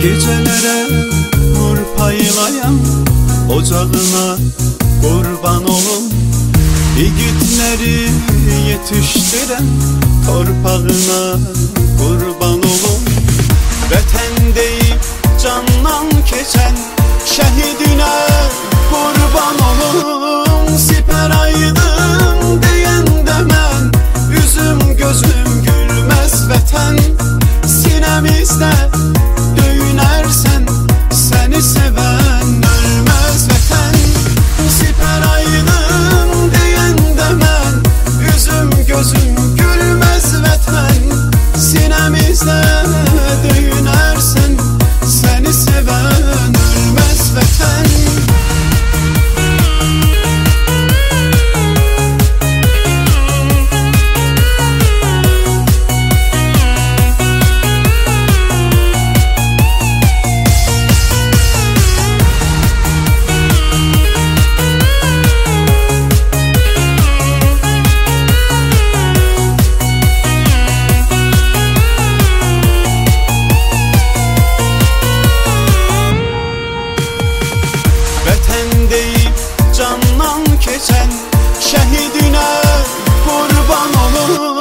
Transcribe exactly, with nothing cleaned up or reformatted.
Gecelere nur paylayan ocağına kurban olun. Yiğitleri yetiştiren torpağına kurban olun. Vətən deyip candan keçen şehidine kurban olun. Siper aydım deyəndə mən üzüm gözüm gülmez vətən. Sinemizde döyünersen seni seven ölmez vətən. Siper aydım deyəndə mən üzüm gözüm gülmez vətən. Sinemizde döyünersen seni seven ölmez vətən. Vətən deyip candan keçen şehidine kurban olun.